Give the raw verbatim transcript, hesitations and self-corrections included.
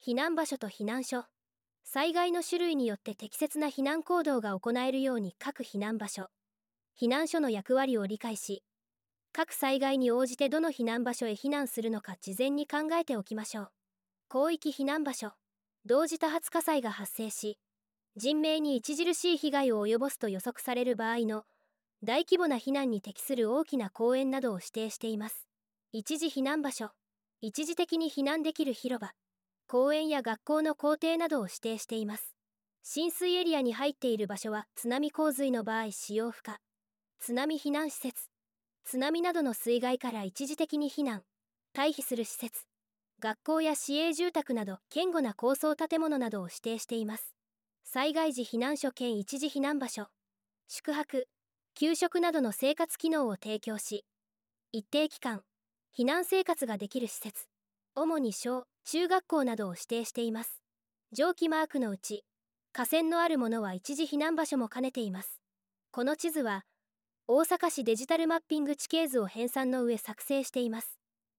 避難場所と避難所。災害の種類によって適切な避難行動が行えるように各避難場所、避難所の役割を理解し、各災害に応じてどの避難場所へ避難するのか事前に考えておきましょう。広域避難場所。同時多発火災が発生し、人命に著しい被害を及ぼすと予測される場合の大規模な避難に適する大きな公園などを指定しています。一時避難場所。一時的に避難できる広場、公園や学校の校庭などを指定しています。浸水エリアに入っている場所は津波洪水の場合使用不可。津波避難施設。津波などの水害から一時的に避難、退避する施設、学校や市営住宅など堅固な高層建物などを指定しています。災害時避難所兼一時避難場所。宿泊、給食などの生活機能を提供し、一定期間、避難生活ができる施設、主に小・中学校などを指定しています。上記マークのうち、河川のあるものは一時避難場所も兼ねています。この地図は、大阪市デジタルマッピング地形図を編纂の上作成しています。